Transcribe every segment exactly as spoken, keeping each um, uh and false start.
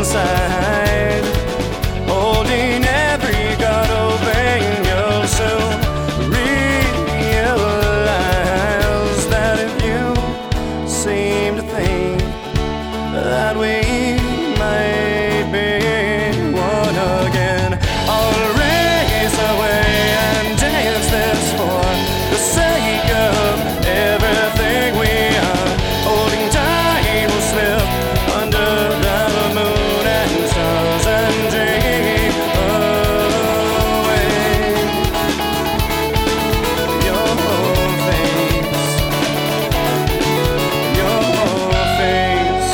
side, holding every card open. You'll soon realize that if you seem to think that we might be one again, I'll race away and dance this for the sake of everything we are. Holding tight, we'll slip under the moon and stars and dream away. Your face, your face.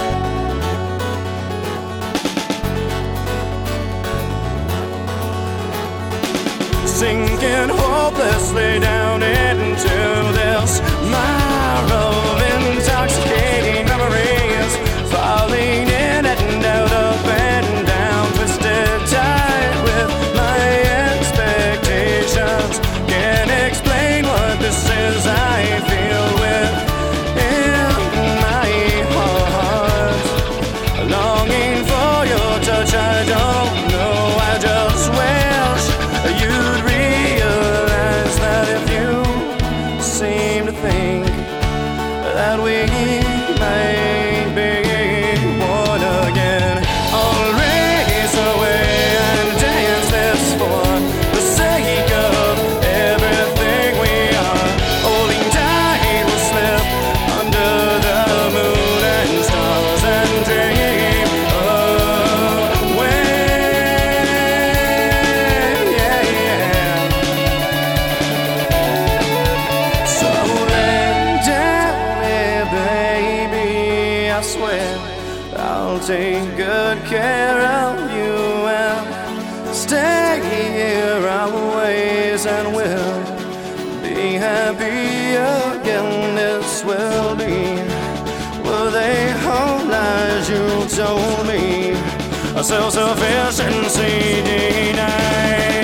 Sinking hopelessly down into this mire of intoxicating memories, falling in and out, up and down, twisted tight with my expectations. Can't explain what this is I feel within my heart, longing for your touch. I don't know, I just wish you'd realize that if you seem to think that we might be one again, I'll race away and dance this for the sake of everything we are. Holding tight, we'll slip under the moon and stars and dream away. Yeah, yeah. So let down here, baby, I swear I'll take good care of you and stay here always, and we'll be happy again. This will be were they whole lies you told me, a self-sufficiency denied.